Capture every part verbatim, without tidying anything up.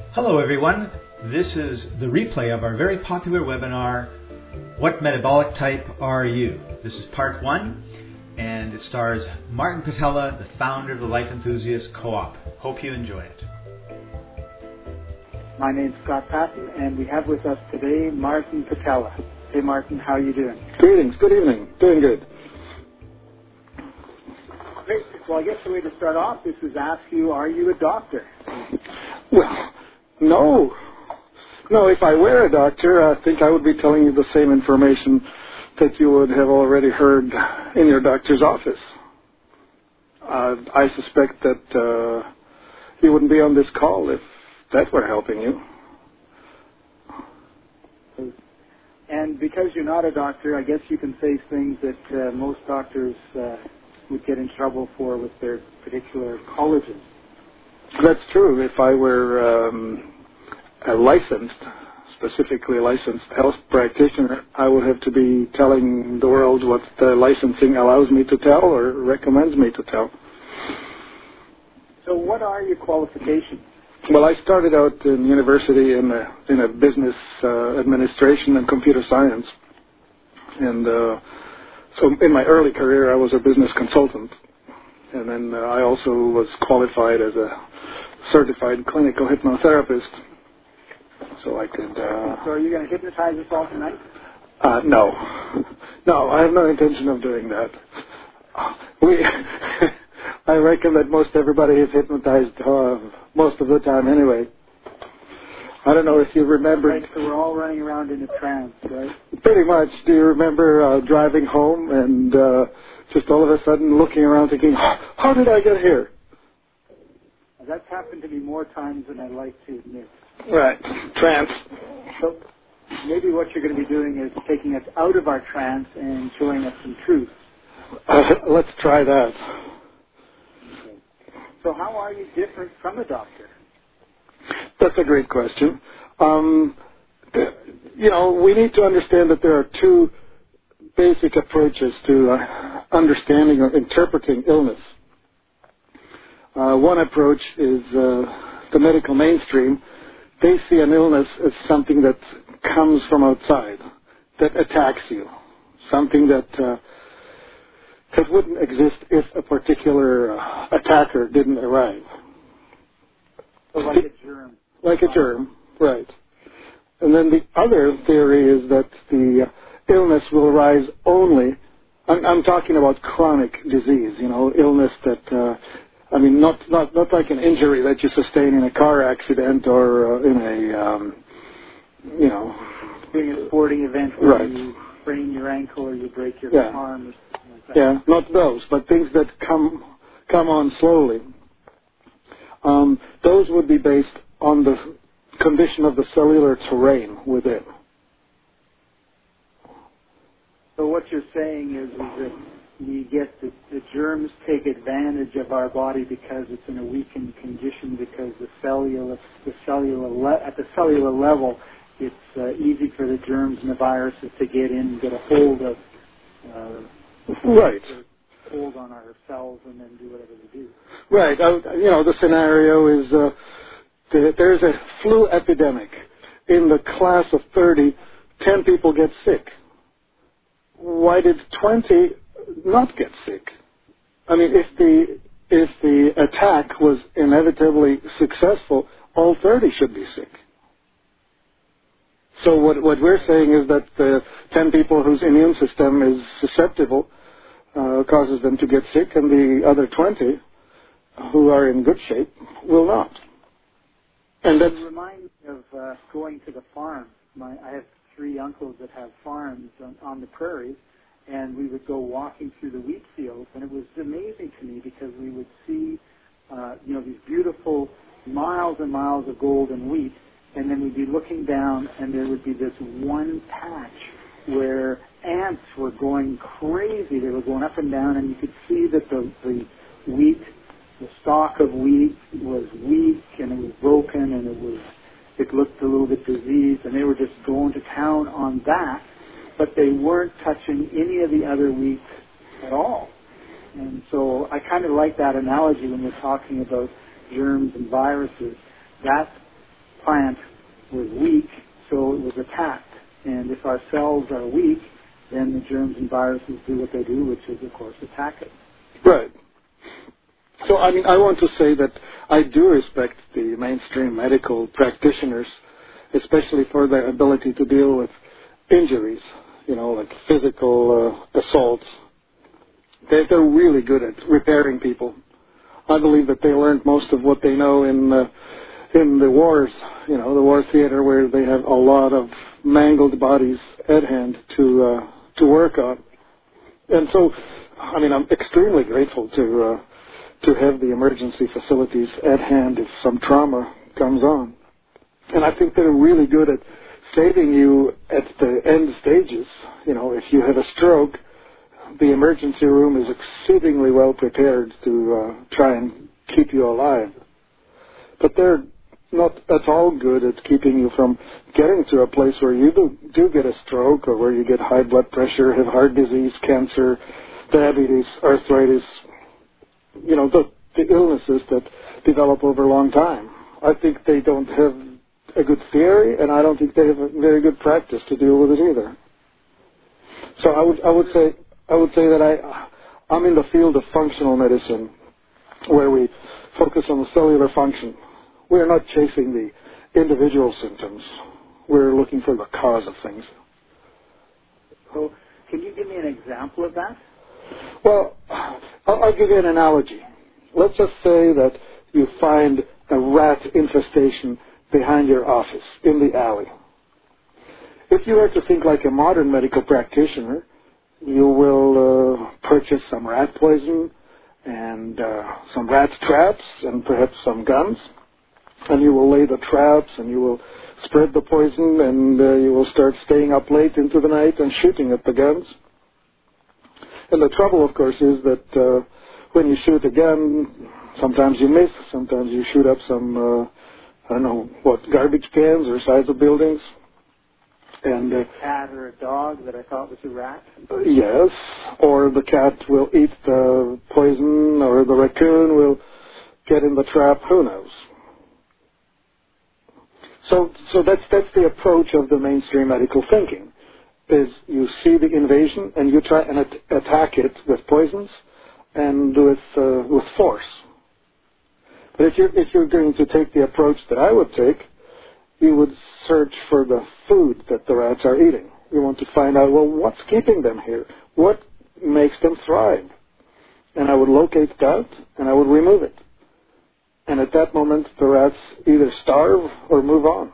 Hello everyone, this is the replay of our very popular webinar, What Metabolic Type Are You? This is part one, and it stars Martin Patella, the founder of the Life Enthusiast Co-op. Hope you enjoy it. My name's Scott Patton, and we have with us today Martin Patella. Hey Martin, how are you doing? Greetings, good evening, doing good. Great. Well, I guess the way to start off is to ask you, are you a doctor? Well, no. No, if I were a doctor, I think I would be telling you the same information that you would have already heard in your doctor's office. Uh, I suspect that uh, you wouldn't be on this call if that were helping you. And because you're not a doctor, I guess you can say things that uh, most doctors uh, would get in trouble for with their particular colleges. That's true. If I were um, a licensed, specifically licensed health practitioner, I would have to be telling the world what the licensing allows me to tell or recommends me to tell. So what are your qualifications? Well, I started out in university in a, in a business uh, administration and computer science. And uh, so in my early career, I was a business consultant. And then uh, I also was qualified as a certified clinical hypnotherapist. So I could... Uh, so are you going to hypnotize us all tonight? Uh, no. No, I have no intention of doing that. We... I reckon that most everybody is hypnotized uh, most of the time anyway. I don't know if you remember... Right, so we're all running around in a trance, right? Pretty much. Do you remember uh, driving home and uh, just all of a sudden looking around thinking, how did I get here? That's happened to me more times than I'd like to admit. Right. Trance. So maybe what you're going to be doing is taking us out of our trance and showing us some truth. Uh, let's try that. Okay. So how are you different from a doctor? That's a great question. Um, the, you know, we need to understand that there are two basic approaches to uh, understanding or interpreting illness. Uh, one approach is uh, the medical mainstream. They see an illness as something that comes from outside, that attacks you, something that uh, that wouldn't exist if a particular uh, attacker didn't arrive. So like a germ. Like a germ, right. And then the other theory is that the uh, illness will arise only, I'm, I'm talking about chronic disease, you know, illness that... Uh, I mean, not, not not like an injury that you sustain in a car accident or uh, in a, um, you know... Doing a sporting event where right. you sprain your ankle or you break your yeah. arm or something like that. Yeah, not those, but things that come come on slowly. Um, those would be based on the condition of the cellular terrain within. So what you're saying is, is that we get the, the germs take advantage of our body because it's in a weakened condition, because the cellular, the cellular le- at the cellular level, it's uh, easy for the germs and the viruses to get in and get a hold of, uh, right, hold on our cells and then do whatever they do. Right. Uh, you know, the scenario is uh, the, there's a flu epidemic. In the class of thirty, ten people get sick. Why did twenty not get sick? I mean, if the if the attack was inevitably successful, all thirty should be sick. So what what we're saying is that the ten people whose immune system is susceptible uh, causes them to get sick, and the other twenty who are in good shape will not. And that's it reminds me of uh, going to the farm. My I have three uncles that have farms on, on the prairies. And we would go walking through the wheat fields, and it was amazing to me because we would see, uh, you know, these beautiful miles and miles of golden wheat, and then we'd be looking down, and there would be this one patch where ants were going crazy. They were going up and down, and you could see that the, the wheat, the stalk of wheat was weak, and it was broken, and it was, it looked a little bit diseased, and they were just going to town on that. But they weren't touching any of the other wheat at all. And so I kind of like that analogy when we're talking about germs and viruses. That's plant was weak, so it was attacked. And if our cells are weak, then the germs and viruses do what they do, which is, of course, attack it. Right. So, I mean, I want to say that I do respect the mainstream medical practitioners, especially for their ability to deal with injuries, you know, like physical uh, assaults. They, they're really good at repairing people. I believe that they learned most of what they know in uh, in the wars, you know, the war theater, where they have a lot of mangled bodies at hand to uh, to work on. And so, I mean, I'm extremely grateful to uh, to have the emergency facilities at hand if some trauma comes on. And I think they're really good at saving you at the end stages. You know, if you have a stroke, the emergency room is exceedingly well prepared to uh, try and keep you alive. But they're not at all good at keeping you from getting to a place where you do, do get a stroke, or where you get high blood pressure, have heart disease, cancer, diabetes, arthritis, you know, the, the illnesses that develop over a long time. I think they don't have a good theory, and I don't think they have a very good practice to deal with it either. So I would I would say I would say that I I'm in the field of functional medicine, where we focus on the cellular function. We're not chasing the individual symptoms. We're looking for the cause of things. So, can you give me an example of that? Well, I'll, I'll give you an analogy. Let's just say that you find a rat infestation behind your office, in the alley. If you were to think like a modern medical practitioner, you will uh, purchase some rat poison and uh, some rat traps and perhaps some guns. And you will lay the traps, and you will spread the poison, and uh, you will start staying up late into the night and shooting at the guns. And the trouble, of course, is that uh, when you shoot a gun, sometimes you miss, sometimes you shoot up some, uh, I don't know, what, garbage cans or sides of buildings. And uh, a cat or a dog that I thought was a rat? Yes, or the cat will eat the poison, or the raccoon will get in the trap, who knows. So, so that's that's the approach of the mainstream medical thinking. Is you see the invasion and you try and at- attack it with poisons and with uh, with force. But if you're if you're going to take the approach that I would take, you would search for the food that the rats are eating. You want to find out, well, what's keeping them here? What makes them thrive? And I would locate that and I would remove it. And at that moment, the rats either starve or move on.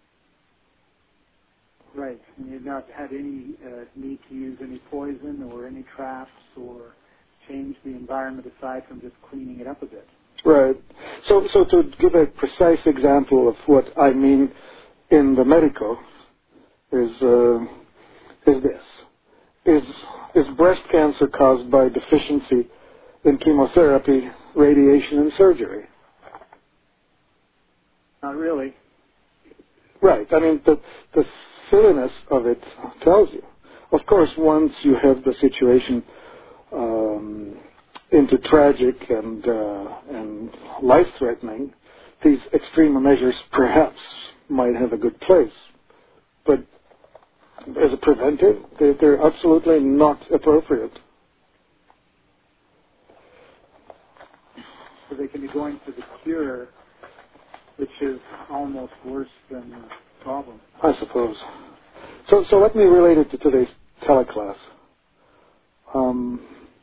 Right. And you've not had any uh, need to use any poison or any traps or change the environment aside from just cleaning it up a bit. Right. So, so to give a precise example of what I mean in the medical is uh, is this: is is breast cancer caused by deficiency in chemotherapy, radiation, and surgery? Not really. Right. I mean, the, the silliness of it tells you. Of course, once you have the situation um, into tragic and uh, and life-threatening, these extreme measures perhaps might have a good place. But as a preventive, they're, they're absolutely not appropriate. So they can be going for the cure, which is almost worse than the problem. I suppose. So, so let me relate it to today's teleclass. Um,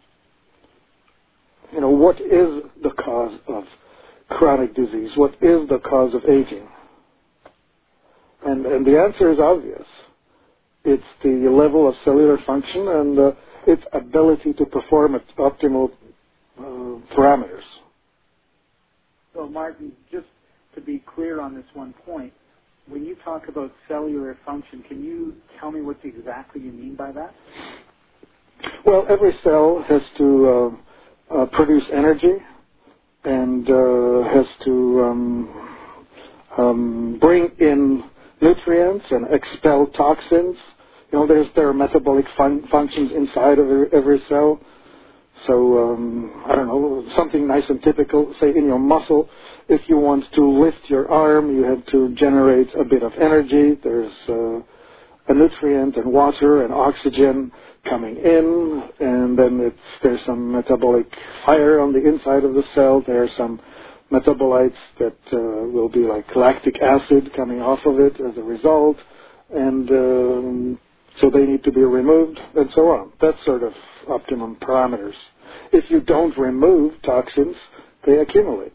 you know, what is the cause of chronic disease? What is the cause of aging? And, and the answer is obvious. It's the level of cellular function and uh, its ability to perform at optimal uh, parameters. So, Martin, just to be clear on this one point, when you talk about cellular function, can you tell me what exactly you mean by that? Well, every cell has to uh, uh, produce energy and uh, has to um, um, bring in nutrients and expel toxins. You know, there's there are metabolic fun- functions inside of every, every cell. So, um, I don't know, something nice and typical, say in your muscle. If you want to lift your arm, you have to generate a bit of energy. There's uh, a nutrient and water and oxygen coming in, and then it's, there's some metabolic fire on the inside of the cell. There are some metabolites that uh, will be like lactic acid coming off of it as a result, and um, so they need to be removed, and so on. That's sort of optimum parameters. If you don't remove toxins, they accumulate.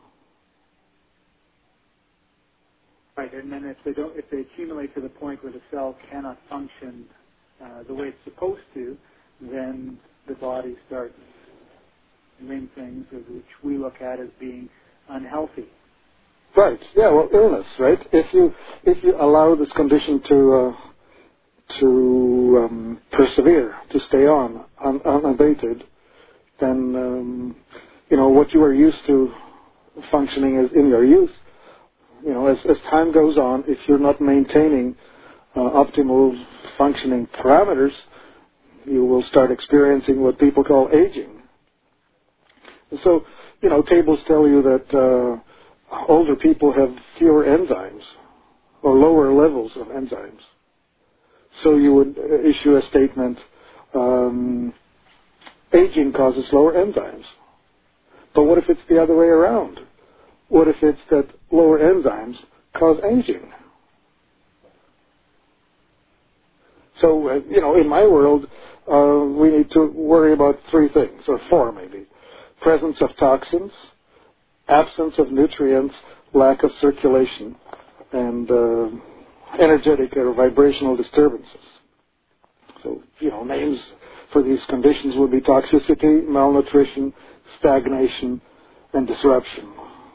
Right, and then if they don't, if they accumulate to the point where the cell cannot function uh, the way it's supposed to, then the body starts doing things which we look at as being unhealthy. Right. Yeah. Well, illness. Right. If you if you allow this condition to uh, to um, persevere, to stay on un- unabated, then um, you know what you are used to functioning as in your youth. You know, as, as time goes on, if you're not maintaining uh, optimal functioning parameters, you will start experiencing what people call aging. And so, you know, tables tell you that uh, older people have fewer enzymes or lower levels of enzymes. So you would issue a statement, um, aging causes lower enzymes. But what if it's the other way around? What if it's that lower enzymes cause aging? So, uh, you know, in my world, uh, we need to worry about three things, or four maybe. Presence of toxins, absence of nutrients, lack of circulation, and uh, energetic or vibrational disturbances. So, you know, names for these conditions would be toxicity, malnutrition, stagnation, and disruption.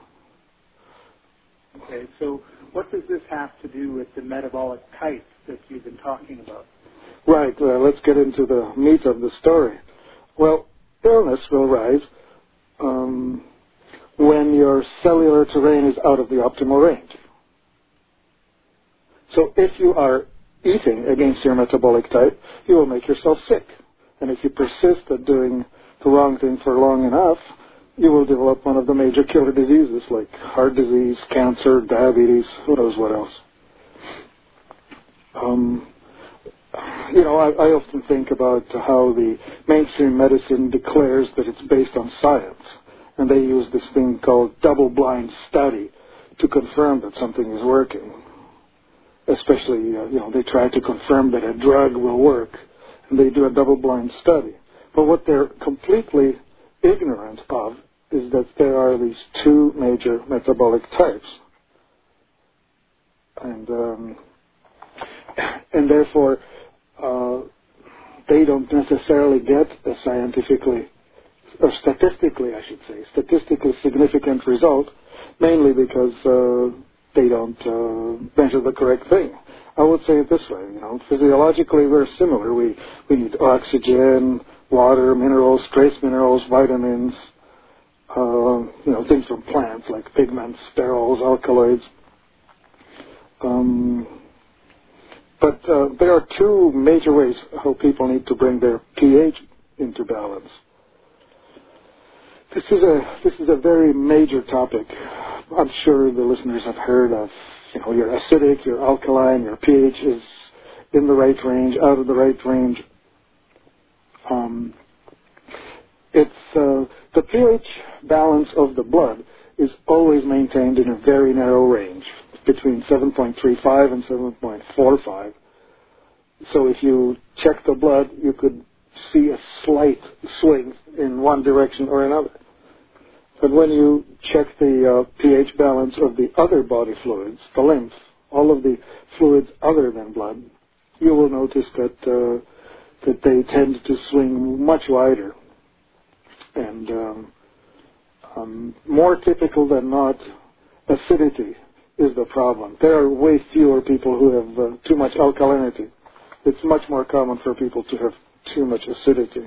Okay, so what does this have to do with the metabolic types that you've been talking about? Right, uh, let's get into the meat of the story. Well, illness will rise um, when your cellular terrain is out of the optimal range. So if you are eating against your metabolic type, you will make yourself sick. And if you persist at doing the wrong thing for long enough, you will develop one of the major killer diseases like heart disease, cancer, diabetes, who knows what else. Um, you know, I, I often think about how the mainstream medicine declares that it's based on science, and they use this thing called double-blind study to confirm that something is working. Especially, uh, you know, they try to confirm that a drug will work, and they do a double-blind study. But what they're completely ignorant of is that there are these two major metabolic types. And um, and therefore, uh, they don't necessarily get a scientifically, or statistically, I should say, statistically significant result, mainly because uh, they don't uh, measure the correct thing. I would say it this way, you know, physiologically we're similar. We, we need oxygen, water, minerals, trace minerals, vitamins, Uh, you know, things from plants like pigments, sterols, alkaloids. Um, but uh, there are two major ways how people need to bring their pH into balance. This is a this is a very major topic. I'm sure the listeners have heard of, you know, you're acidic, you're alkaline, your pH is in the right range, out of the right range. Um, It's uh, the pH balance of the blood is always maintained in a very narrow range, between seven point three five and seven point four five. So if you check the blood, you could see a slight swing in one direction or another. But when you check the uh, pH balance of the other body fluids, the lymph, all of the fluids other than blood, you will notice that uh, that they tend to swing much wider. And um, um, more typical than not, acidity is the problem. There are way fewer people who have uh, too much alkalinity. It's much more common for people to have too much acidity.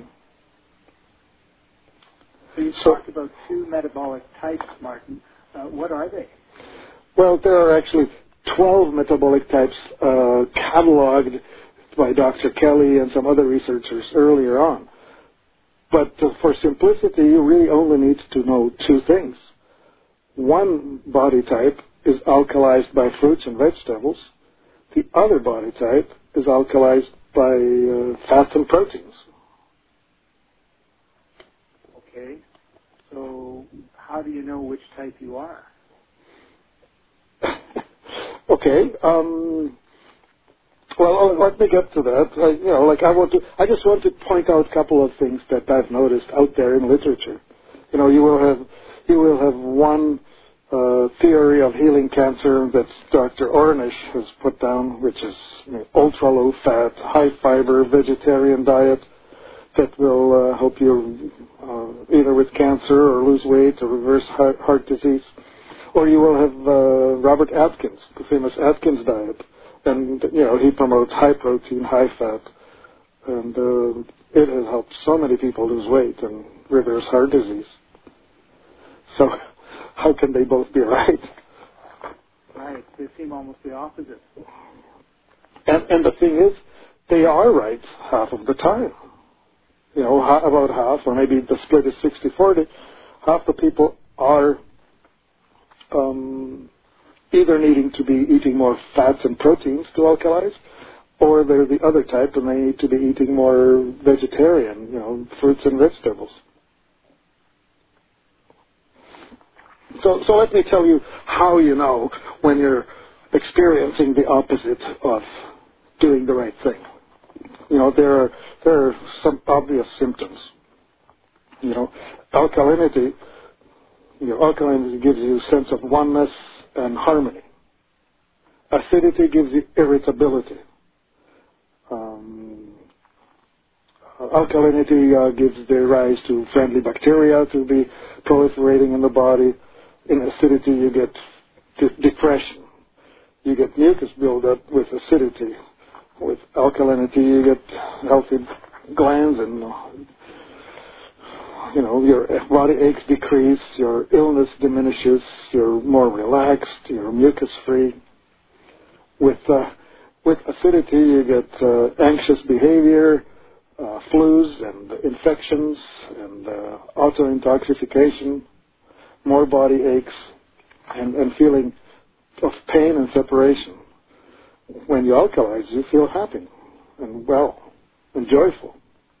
So you so, talked about two metabolic types, Martin. Uh, what are they? Well, there are actually twelve metabolic types uh, cataloged by Doctor Kelly and some other researchers earlier on. But uh, for simplicity, you really only need to know two things. One body type is alkalized by fruits and vegetables. The other body type is alkalized by uh, fats and proteins. Okay. So how do you know which type you are? Okay. Um, well, let me get to that. I, you know, like I want to. I just want to point out a couple of things that I've noticed out there in literature. You know, you will have you will have one uh, theory of healing cancer that Doctor Ornish has put down, which is you know, ultra low fat, high fiber vegetarian diet that will uh, help you uh, either with cancer or lose weight or reverse heart, heart disease. Or you will have uh, Robert Atkins, the famous Atkins diet. And, you know, he promotes high protein, high fat. And uh, it has helped so many people lose weight and reverse heart disease. So how can they both be right? Right. They seem almost the opposite. And, and the thing is, they are right half of the time. You know, about half, or maybe the split is sixty forty. Half the people are Um, either needing to be eating more fats and proteins to alkalize, or they're the other type and they need to be eating more vegetarian, you know, fruits and vegetables. So, so let me tell you how you know when you're experiencing the opposite of doing the right thing. You know, there are, there are some obvious symptoms. You know, alkalinity You know, alkalinity gives you a sense of oneness and harmony. Acidity gives you irritability. Um, alkalinity uh, gives the rise to friendly bacteria to be proliferating in the body. In acidity, you get de- depression. You get mucus buildup with acidity. With alkalinity, you get healthy glands and you know, your body aches decrease, your illness diminishes, you're more relaxed, you're mucus-free. With uh, with acidity, you get uh, anxious behavior, uh, flus and infections, and uh, auto-intoxication, more body aches, and, and feeling of pain and separation. When you alkalize, you feel happy and well and joyful.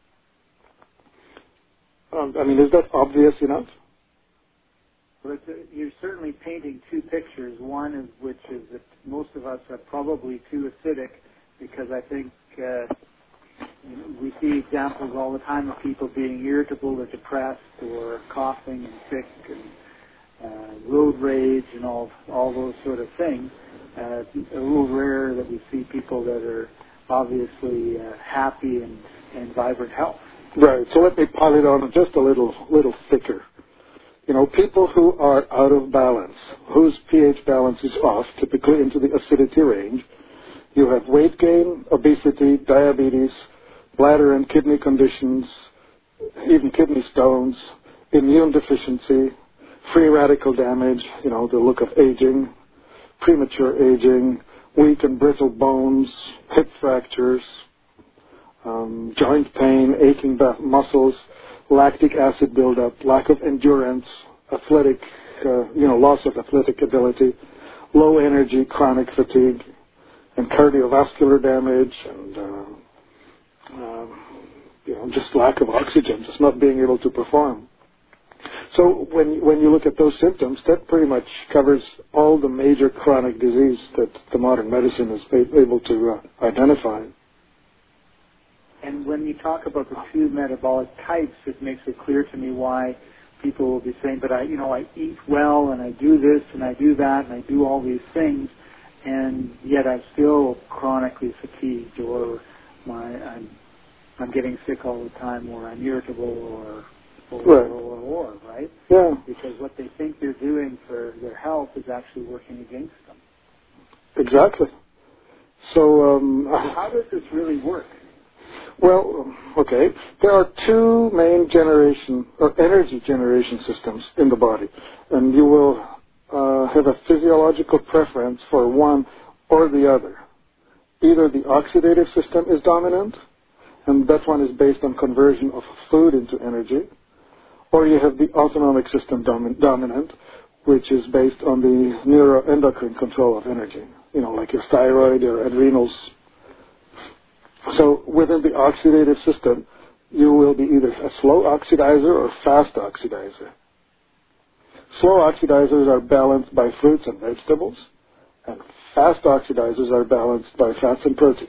Um, I mean, is that obvious enough? But you're certainly painting two pictures. One is which is that most of us are probably too acidic, because I think uh, you know, we see examples all the time of people being irritable or depressed or coughing and sick and uh, road rage and all all those sort of things. Uh, it's a little rare that we see people that are obviously uh, happy and, and vibrant health. Right. So let me pile it on just a little, little thicker. You know, people who are out of balance, whose pH balance is off, typically into the acidity range. You have weight gain, obesity, diabetes, bladder and kidney conditions, even kidney stones, immune deficiency, free radical damage. You know, the look of aging, premature aging, weak and brittle bones, hip fractures. Um, joint pain, aching muscles, lactic acid buildup, lack of endurance, athletic, uh, you know, loss of athletic ability, low energy, chronic fatigue, and cardiovascular damage, and uh, uh, you know, just lack of oxygen, just not being able to perform. So when when you look at those symptoms, that pretty much covers all the major chronic disease that the modern medicine is able to uh, identify. And when you talk about the two metabolic types, it makes it clear to me why people will be saying, but I, you know, I eat well and I do this and I do that and I do all these things, and yet I'm still chronically fatigued, or my I'm I'm getting sick all the time, or I'm irritable, or or right. or, or, or right? Yeah. Because what they think they're doing for their health is actually working against them. Exactly. So, um, so how does this really work? Well, okay. There are two main generation or energy generation systems in the body, and you will uh, have a physiological preference for one or the other. Either the oxidative system is dominant, and that one is based on conversion of food into energy. Or you have the autonomic system domin- dominant, which is based on the neuroendocrine control of energy, you know, like your thyroid, your adrenals. So within the oxidative system, you will be either a slow oxidizer or fast oxidizer. Slow oxidizers are balanced by fruits and vegetables, and fast oxidizers are balanced by fats and proteins.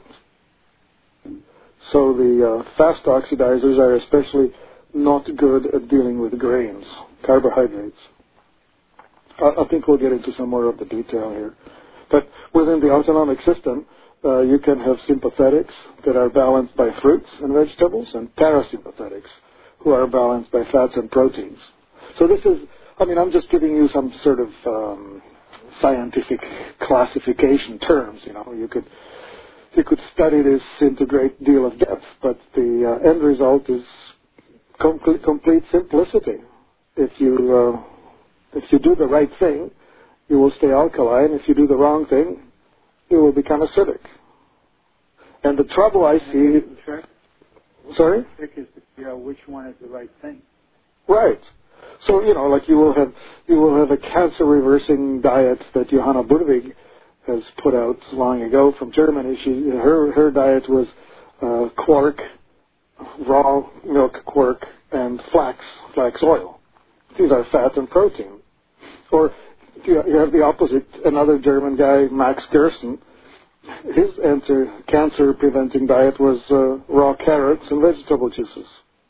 So the uh, fast oxidizers are especially not good at dealing with grains, carbohydrates. I, I think we'll get into some more of the detail here. But within the autonomic system, uh, you can have sympathetics that are balanced by fruits and vegetables, and parasympathetics who are balanced by fats and proteins. So this is, I mean, I'm just giving you some sort of um, scientific classification terms. You know, you could you could study this into a great deal of depth, but the uh, end result is complete, complete simplicity. If you uh, if you do the right thing, you will stay alkaline. If you do the wrong thing, you will become acidic. And the trouble I see... Trick? Sorry? The trick is to figure out which one is the right thing. Right. So, you know, like you will have you will have a cancer-reversing diet that Johanna Budwig has put out long ago from Germany. She her her diet was uh, quark, raw milk quark, and flax flax oil. These are fat and protein. Or you have the opposite. Another German guy, Max Gerson, his answer cancer-preventing diet was uh, raw carrots and vegetable juices.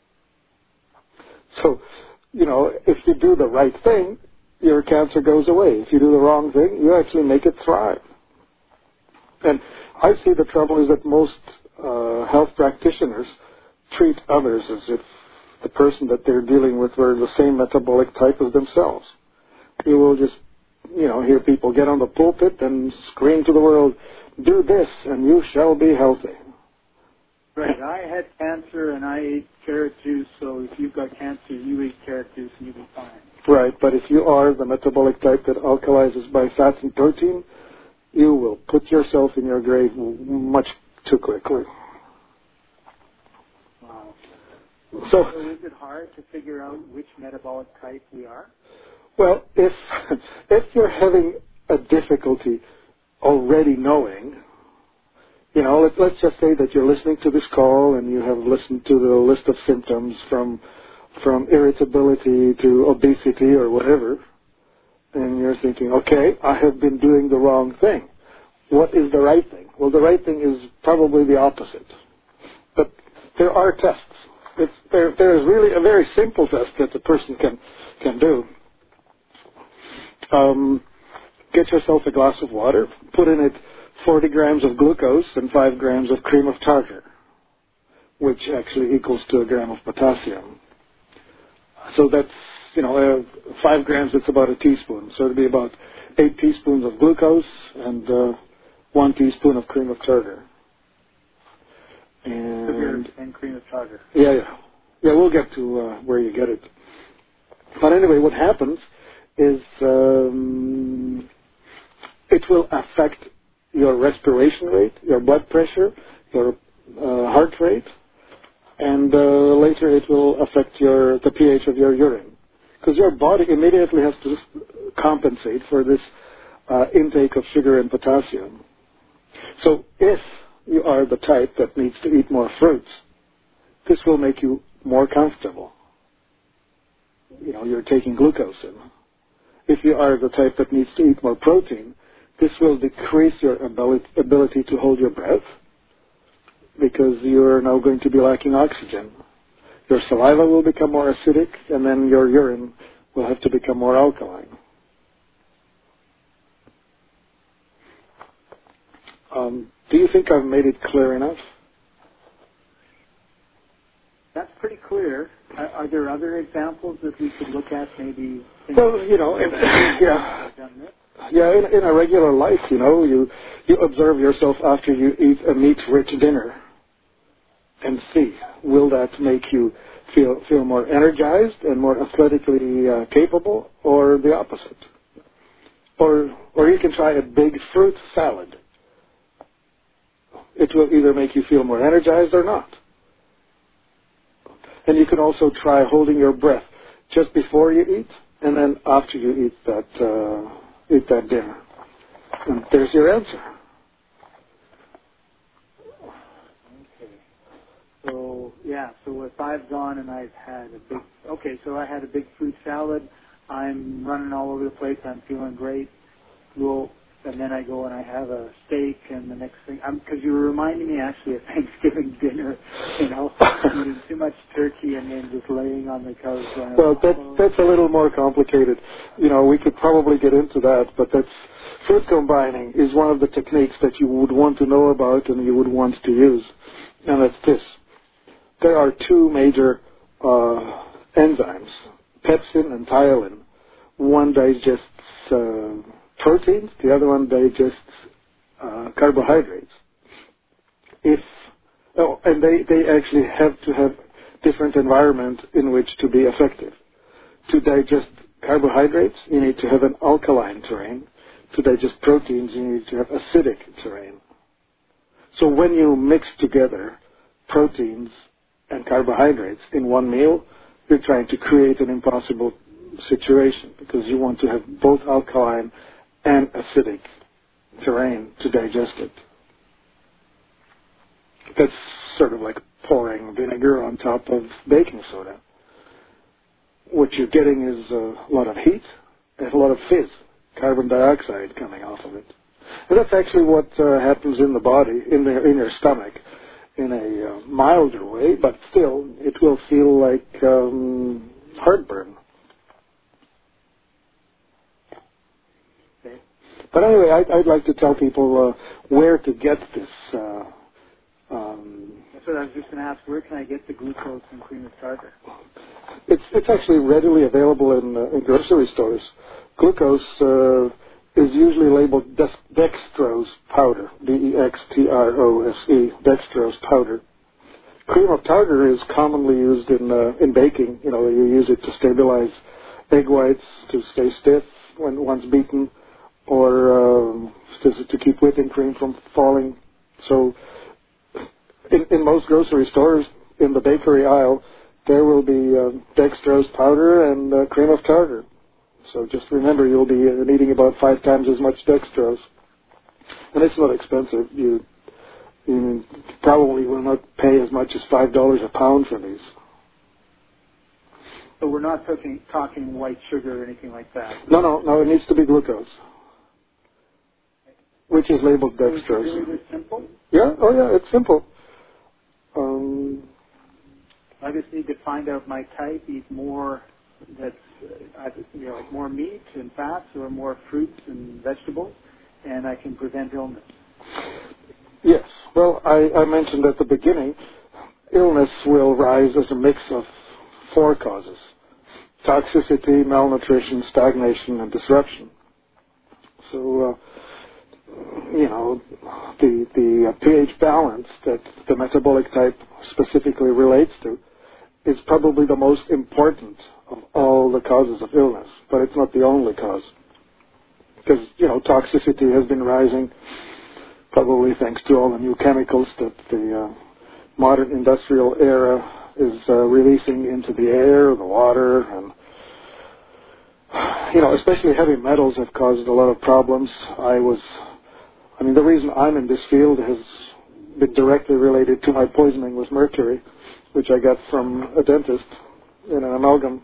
So, you know, if you do the right thing, your cancer goes away. If you do the wrong thing, you actually make it thrive. And I see the trouble is that most uh, health practitioners treat others as if the person that they're dealing with were the same metabolic type as themselves. You will just, you know, hear people get on the pulpit and scream to the world, do this and you shall be healthy. Right. I had cancer and I ate carrot juice, so if you've got cancer, you eat carrot juice and you'll be fine. Right, but if you are the metabolic type that alkalizes by fat and protein, you will put yourself in your grave much too quickly. Wow. So, so is it hard to figure out which metabolic type we are? Well, if if you're having a difficulty already knowing, you know, let, let's just say that you're listening to this call and you have listened to the list of symptoms from from irritability to obesity or whatever, and you're thinking, okay, I have been doing the wrong thing. What is the right thing? Well, the right thing is probably the opposite. But there are tests. It's, there, there is really a very simple test that the person can, can do. Um, get yourself a glass of water, put in it forty grams of glucose and five grams of cream of tartar, which actually equals to a gram of potassium. So that's, you know, uh, five grams, it's about a teaspoon. So it'd be about eight teaspoons of glucose and uh, one teaspoon of cream of tartar. And, Sugar and cream of tartar. Yeah, yeah. Yeah, we'll get to uh, where you get it. But anyway, what happens is um, it will affect your respiration rate, your blood pressure, your uh, heart rate, and uh, later it will affect your the pH of your urine. Because your body immediately has to compensate for this uh, intake of sugar and potassium. So if you are the type that needs to eat more fruits, this will make you more comfortable. You know, you're taking glucose in. If you are the type that needs to eat more protein, this will decrease your ability, ability to hold your breath because you're now going to be lacking oxygen. Your saliva will become more acidic, and then your urine will have to become more alkaline. Um, do you think I've made it clear enough? That's pretty clear. Are, are there other examples that we could look at, maybe? Well, you know, in, yeah, yeah. In, in a regular life, you know, you you observe yourself after you eat a meat-rich dinner, and see, will that make you feel feel more energized and more athletically uh, capable, or the opposite? Or or you can try a big fruit salad. It will either make you feel more energized or not. And you can also try holding your breath just before you eat, and then after you eat that uh, eat that dinner. And there's your answer. Okay. So yeah. So if I've gone and I've had a big okay, so I had a big fruit salad. I'm running all over the place. I'm feeling great. Well, and then I go and I have a steak, and the next thing, because you were reminding me actually of Thanksgiving dinner, you know, eating too much turkey and then just laying on the couch. Well, that's, that's a little more complicated. You know, we could probably get into that, but that's, food combining is one of the techniques that you would want to know about and you would want to use. And that's this. There are two major uh, enzymes, pepsin and thiolin. One digests uh, proteins, the other one digests uh, carbohydrates. If oh, and they, they actually have to have different environment in which to be effective. To digest carbohydrates, you need to have an alkaline terrain. To digest proteins, you need to have acidic terrain. So when you mix together proteins and carbohydrates in one meal, you're trying to create an impossible situation because you want to have both alkaline and acidic terrain to digest it. That's sort of like pouring vinegar on top of baking soda. What you're getting is a lot of heat and a lot of fizz, carbon dioxide coming off of it. And that's actually what uh, happens in the body, in, the, in your stomach, in a uh, milder way, but still it will feel like um, heartburn. But anyway, I'd, I'd like to tell people uh, where to get this. Uh, um, That's what I was just going to ask. Where can I get the glucose and cream of tartar? It's it's actually readily available in, uh, in grocery stores. Glucose uh, is usually labeled dex- dextrose powder, D E X T R O S E, dextrose powder. Cream of tartar is commonly used in uh, in baking. You know, you use it to stabilize egg whites to stay stiff when once beaten, or um, to, to keep whipping cream from falling. So in, in most grocery stores, in the bakery aisle, there will be uh, dextrose powder and uh, cream of tartar. So just remember, you'll be uh, needing about five times as much dextrose. And it's not expensive. You, you probably will not pay as much as five dollars a pound for these. So we're not talking, talking white sugar or anything like that? No, no, no, it needs to be glucose, which is labeled dextrose. So is it really simple? Yeah, oh yeah, it's simple. Um, I just need to find out my type, eat more that's, uh, you know, like more meat and fats or more fruits and vegetables, and I can prevent illness. Yes. Well, I, I mentioned at the beginning, illness will rise as a mix of four causes: toxicity, malnutrition, stagnation, and disruption. So, uh, you know, the, the uh, pH balance that the metabolic type specifically relates to is probably the most important of all the causes of illness, but it's not the only cause. Because, you know, toxicity has been rising, probably thanks to all the new chemicals that the uh, modern industrial era is uh, releasing into the air, the water, and, you know, especially heavy metals have caused a lot of problems. I was, I mean, the reason I'm in this field has been directly related to my poisoning with mercury, which I got from a dentist in an amalgam.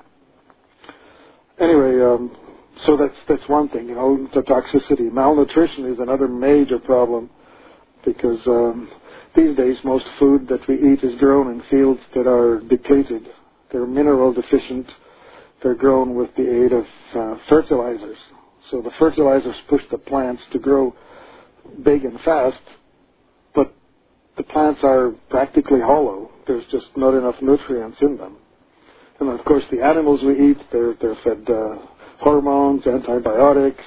Anyway, um, so that's that's one thing, you know, the toxicity. Malnutrition is another major problem because um, these days most food that we eat is grown in fields that are depleted. They're mineral deficient. They're grown with the aid of uh, fertilizers. So the fertilizers push the plants to grow big and fast, but the plants are practically hollow. There's just not enough nutrients in them. And of course the animals we eat, they're, they're fed uh, hormones, antibiotics.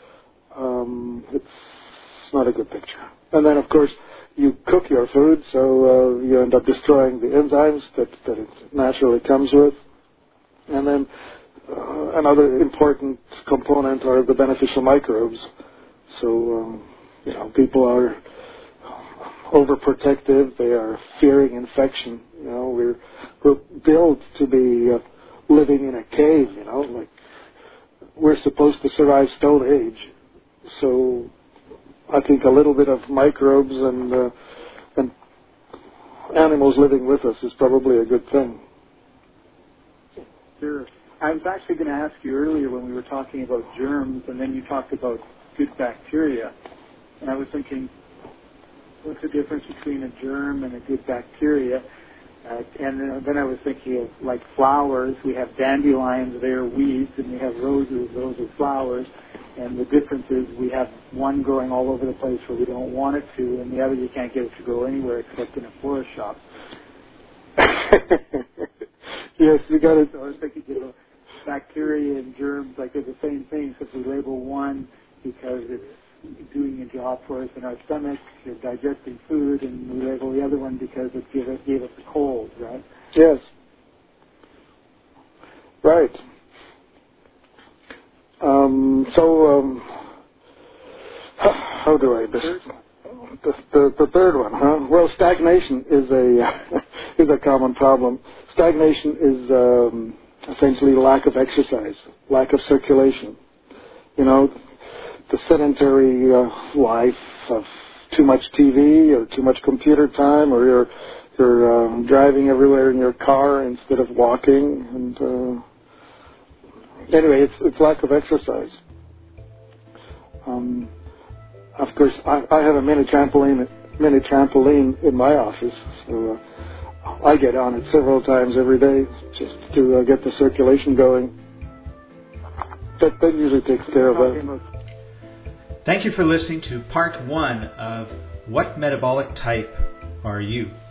Um, it's not a good picture. And then of course you cook your food, so uh, you end up destroying the enzymes that, that it naturally comes with. And then uh, another important component are the beneficial microbes. So, um, you know, people are overprotective. They are fearing infection You know, we're we're built to be uh, living in a cave. You know, like we're supposed to survive Stone Age. So I think a little bit of microbes and uh, and animals living with us is probably a good thing. Sure. I was actually going to ask you earlier when we were talking about germs, and then you talked about good bacteria. And I was thinking, what's the difference between a germ and a good bacteria? Uh, and then I was thinking of like flowers. We have dandelions, they're weeds, and we have roses, those are flowers. And the difference is we have one growing all over the place where we don't want it to, and the other you can't get it to grow anywhere except in a florist shop. Yes, you got it. So I was thinking, you know, bacteria and germs, like they're the same thing, except we label one because it's doing a job for us in our stomach, you're digesting food, and we label the other one because it gave us, gave us a cold, right? Yes. Right. Um, so, um, how do I... This, the, the, the third one, huh? Well, stagnation is a is a common problem. Stagnation is um, essentially lack of exercise, lack of circulation. You know, the sedentary uh, life of too much T V or too much computer time, or you're you're um, driving everywhere in your car instead of walking, and uh, anyway, it's it's lack of exercise. Um, of course, I, I have a mini trampoline mini trampoline in my office, so uh, I get on it several times every day just to uh, get the circulation going. That that usually takes care of that. Thank you for listening to part one of What Metabolic Type Are You?